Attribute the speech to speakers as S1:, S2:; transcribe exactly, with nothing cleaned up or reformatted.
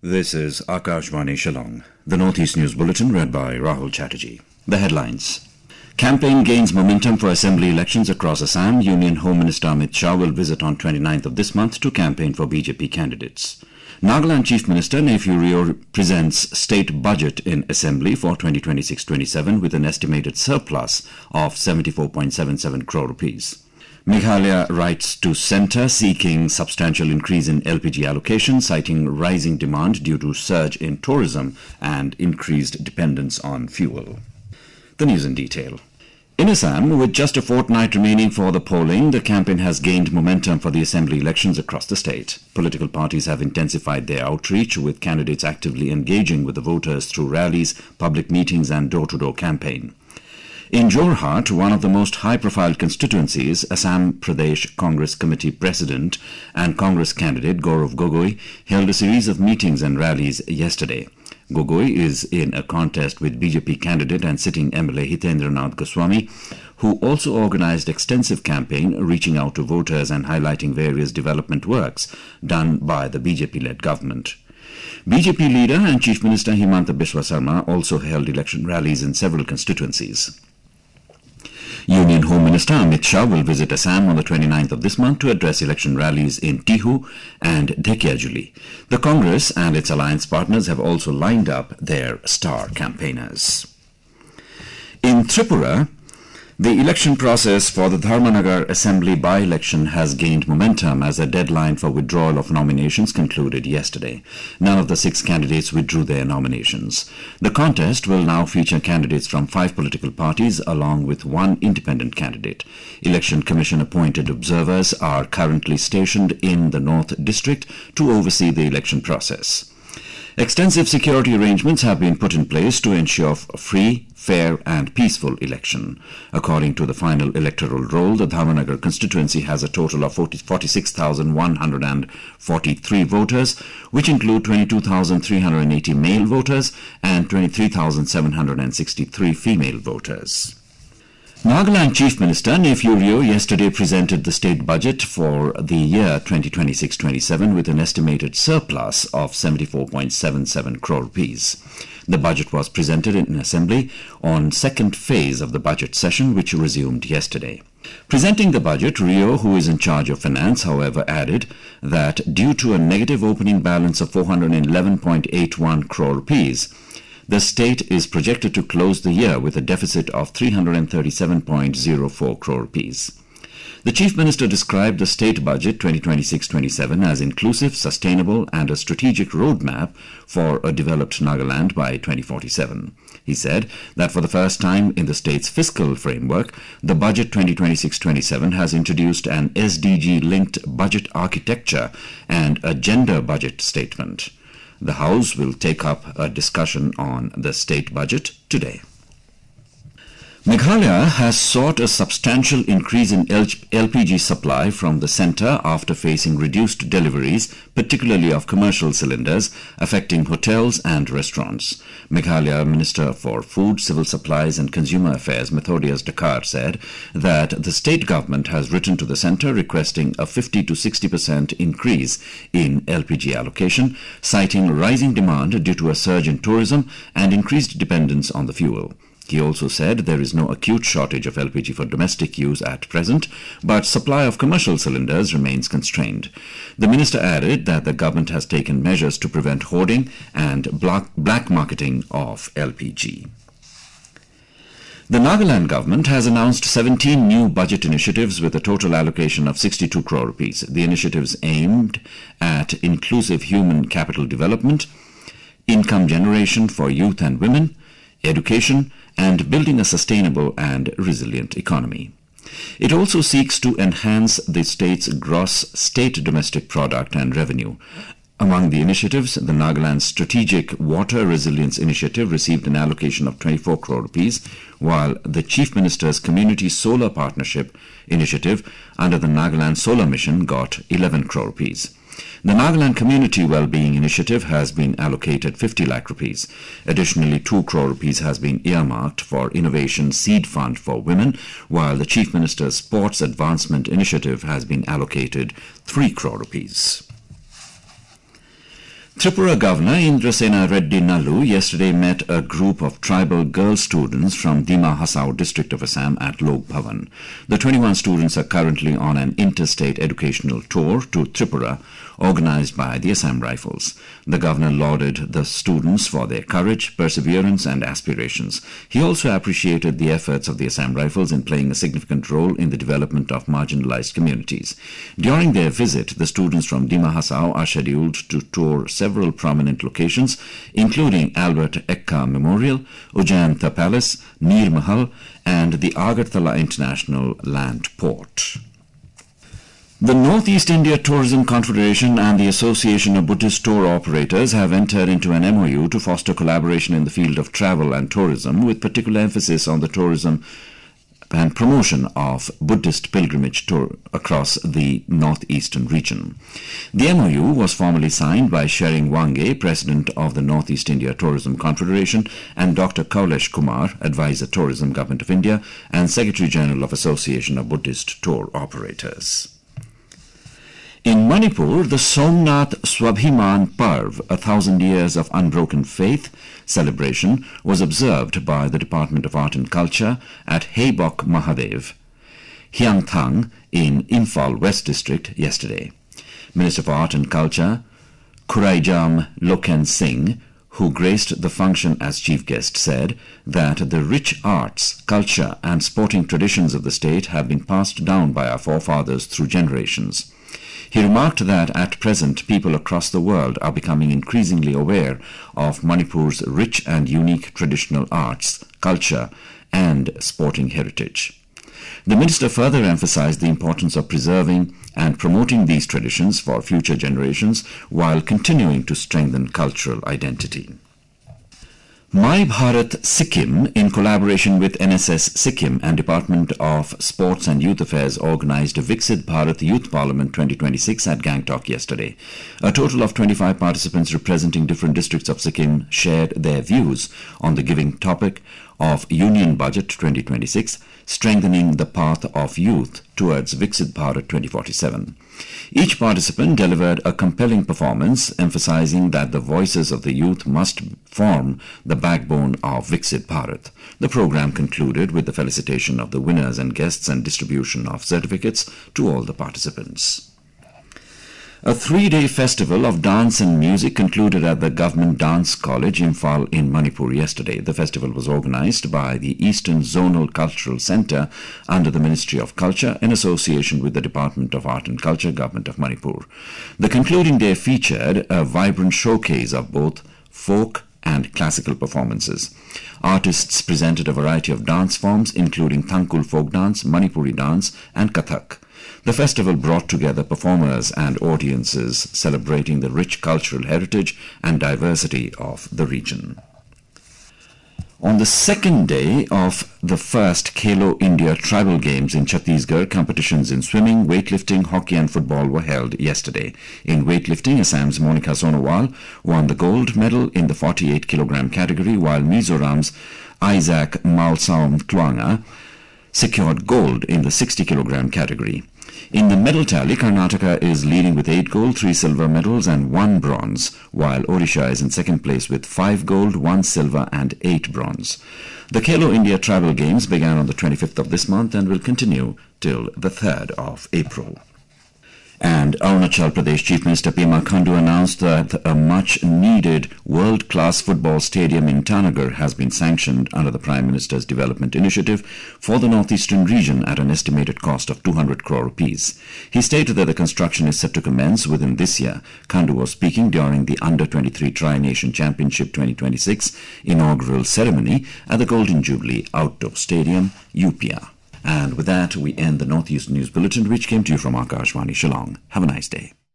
S1: This is Akashvani Shillong. The Northeast News Bulletin read by Rahul Chatterjee. The headlines. Campaign gains momentum for assembly elections across Assam. Union Home Minister Amit Shah will visit on twenty-ninth of this month to campaign for B J P candidates. Nagaland Chief Minister Nephew Rio presents state budget in Assembly for twenty twenty-six twenty-seven with an estimated surplus of seventy-four point seven seven crore rupees. Meghalaya writes to centre seeking substantial increase in L P G allocation, citing rising demand due to surge in tourism and increased dependence on fuel. The news in detail. In Assam, with just a fortnight remaining for the polling, the campaign has gained momentum for the assembly elections across the state. Political parties have intensified their outreach, with candidates actively engaging with the voters through rallies, public meetings and door-to-door campaign. In Jorhat, one of the most high-profile constituencies, Assam Pradesh Congress Committee President and Congress candidate Gaurav Gogoi held a series of meetings and rallies yesterday. Gogoi is in a contest with B J P candidate and sitting M L A Hitendranath Goswami, who also organized extensive campaign reaching out to voters and highlighting various development works done by the B J P-led government. B J P leader and Chief Minister Himanta Biswa Sarma also held election rallies in several constituencies. Union Home Minister Amit Shah will visit Assam on the twenty-ninth of this month to address election rallies in Tihu and Dhekiyajuli. The Congress and its alliance partners have also lined up their star campaigners. In Tripura, the election process for the Dharmanagar Assembly by-election has gained momentum as a deadline for withdrawal of nominations concluded yesterday. None of the six candidates withdrew their nominations. The contest will now feature candidates from five political parties along with one independent candidate. Election Commission-appointed observers are currently stationed in the North District to oversee the election process. Extensive security arrangements have been put in place to ensure a free, fair and peaceful election. According to the final electoral roll, the Dharmanagar constituency has a total of forty-six thousand one hundred forty-three voters, which include twenty-two thousand three hundred eighty male voters and twenty-three thousand seven hundred sixty-three female voters. Nagaland Chief Minister Nephew Rio yesterday presented the state budget for the year twenty twenty-six twenty-seven with an estimated surplus of seventy-four point seven seven crore rupees. The budget was presented in Assembly on second phase of the budget session, which resumed yesterday. Presenting the budget, Rio, who is in charge of finance, however, added that due to a negative opening balance of four hundred eleven point eight one crore rupees, the state is projected to close the year with a deficit of three hundred thirty-seven point zero four crore rupees. The Chief Minister described the state budget twenty twenty-six twenty-seven as inclusive, sustainable and a strategic roadmap for a developed Nagaland by twenty forty-seven. He said that for the first time in the state's fiscal framework, the budget twenty twenty-six twenty-seven has introduced an S D G-linked budget architecture and a gender budget statement. The House will take up a discussion on the state budget today. Meghalaya has sought a substantial increase in L P G supply from the centre after facing reduced deliveries, particularly of commercial cylinders, affecting hotels and restaurants. Meghalaya Minister for Food, Civil Supplies and Consumer Affairs, Methodius Dakar, said that the state government has written to the centre requesting a fifty to sixty percent increase in L P G allocation, citing rising demand due to a surge in tourism and increased dependence on the fuel. He also said there is no acute shortage of L P G for domestic use at present, but supply of commercial cylinders remains constrained. The minister added that the government has taken measures to prevent hoarding and black marketing of L P G. The Nagaland government has announced seventeen new budget initiatives with a total allocation of sixty-two crore rupees. The initiatives aimed at inclusive human capital development, income generation for youth and women, education, and building a sustainable and resilient economy. It also seeks to enhance the state's gross state domestic product and revenue. Among the initiatives, the Nagaland Strategic Water Resilience Initiative received an allocation of twenty-four crore rupees, while the Chief Minister's Community Solar Partnership Initiative under the Nagaland Solar Mission got eleven crore rupees. The Nagaland Community Wellbeing Initiative has been allocated fifty lakh rupees. Additionally, two crore rupees has been earmarked for Innovation Seed Fund for Women, while the Chief Minister's Sports Advancement Initiative has been allocated three crore rupees. Tripura Governor Indrasena Reddy Nallu yesterday met a group of tribal girl students from Dima Hasao district of Assam at Lok Bhavan. The twenty-one students are currently on an interstate educational tour to Tripura, organized by the Assam Rifles. The governor lauded the students for their courage, perseverance and aspirations. He also appreciated the efforts of the Assam Rifles in playing a significant role in the development of marginalized communities. During their visit, the students from Dima Hasao are scheduled to tour several prominent locations, including Albert Ekka Memorial, Ujjayanta Palace, Neer Mahal, and the Agartala International Land Port. The North East India Tourism Confederation and the Association of Buddhist Tour Operators have entered into an M O U to foster collaboration in the field of travel and tourism, with particular emphasis on the tourism and promotion of Buddhist pilgrimage tour across the northeastern region. The M O U was formally signed by Shering Wange, President of the North East India Tourism Confederation, and Doctor Kaulesh Kumar, Advisor Tourism, Government of India, and Secretary General of Association of Buddhist Tour Operators. In Manipur, the Somnath Swabhiman Parv, a thousand years of unbroken faith celebration, was observed by the Department of Art and Culture at Heibok Mahadev, Hyangthang in Imphal West District yesterday. Minister for Art and Culture, Khuraijam Loken Singh, who graced the function as chief guest, said that the rich arts, culture and sporting traditions of the state have been passed down by our forefathers through generations. He remarked that at present people across the world are becoming increasingly aware of Manipur's rich and unique traditional arts, culture and sporting heritage. The minister further emphasized the importance of preserving and promoting these traditions for future generations while continuing to strengthen cultural identity. My Bharat Sikkim, in collaboration with N S S Sikkim and Department of Sports and Youth Affairs, organized Viksit Bharat Youth Parliament twenty twenty-six at Gangtok yesterday. A total of twenty-five participants representing different districts of Sikkim shared their views on the given topic of Union Budget twenty twenty-six, strengthening the path of youth towards Viksit Bharat twenty forty-seven. Each participant delivered a compelling performance, emphasizing that the voices of the youth must form the backbone of Viksit Bharat. The program concluded with the felicitation of the winners and guests and distribution of certificates to all the participants. A three-day festival of dance and music concluded at the Government Dance College, Imphal in Manipur yesterday. The festival was organized by the Eastern Zonal Cultural Centre under the Ministry of Culture in association with the Department of Art and Culture, Government of Manipur. The concluding day featured a vibrant showcase of both folk and classical performances. Artists presented a variety of dance forms including Thankul folk dance, Manipuri dance and Kathak. The festival brought together performers and audiences celebrating the rich cultural heritage and diversity of the region. On the second day of the first Khelo India Tribal Games in Chhattisgarh, competitions in swimming, weightlifting, hockey and football were held yesterday. In weightlifting, Assam's Monica Sonowal won the gold medal in the forty-eight kilogram category, while Mizoram's Isaac Malsaum Tluanga secured gold in the sixty kilogram category. In the medal tally, Karnataka is leading with eight gold, three silver medals and one bronze, while Odisha is in second place with five gold, one silver and eight bronze. The Khelo India Tribal Games began on the twenty-fifth of this month and will continue till the third of April. And Arunachal Pradesh Chief Minister Pema Khandu announced that a much-needed world-class football stadium in Tanagar has been sanctioned under the Prime Minister's Development Initiative for the northeastern region at an estimated cost of two hundred crore rupees. He stated that the construction is set to commence within this year. Khandu was speaking during the Under twenty-three Tri-Nation Championship twenty twenty-six inaugural ceremony at the Golden Jubilee Outdoor Stadium, U P A. And with that, we end the Northeast News Bulletin, which came to you from Akashvani Shillong. Have a nice day.